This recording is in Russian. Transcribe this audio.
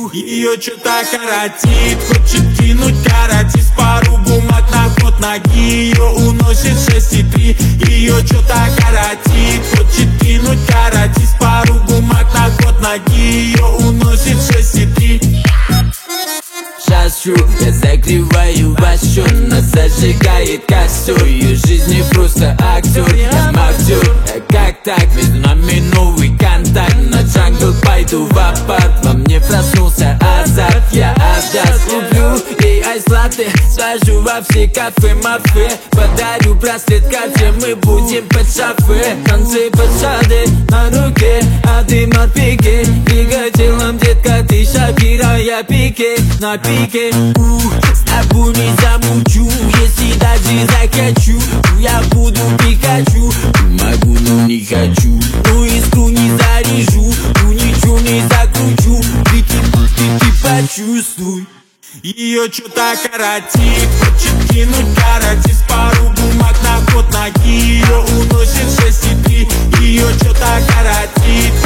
Ее что-то коротит, хочет кинуть каратист. Пару бумаг на ход ноги, ее уносит 6,3. Ее что-то коротит, хочет кинуть каратист. Пару бумаг на ход ноги, ее уносит 6,3. Шашу, я закрываю ваш счет, нас зажигает костер. Ее жизнь не просто актер, я актер. Как так? Между нами новый контакт. На джангл пойду в апарт, во мне проснулся азарт. Я Авдас куплю ей айс-латте, свожу во все кафе мафе. Подарю браслет Cartier, мы будем под шафе. Танцы под шаде на руке, а ты от пике. Двигай телом, детка, ты Шакира, я Пике. На пике, с тобой не замучу. Если даже захочу, я буду Пикачу. Могу, но не хочу, но искру не заряжу, ну ничего не закручу. Ты почувствуй. Ее что-то коротит, хочет кинуть каратист. Пару бумаг на ход ноги, ее уносит 6,3. Ее что-то коротит,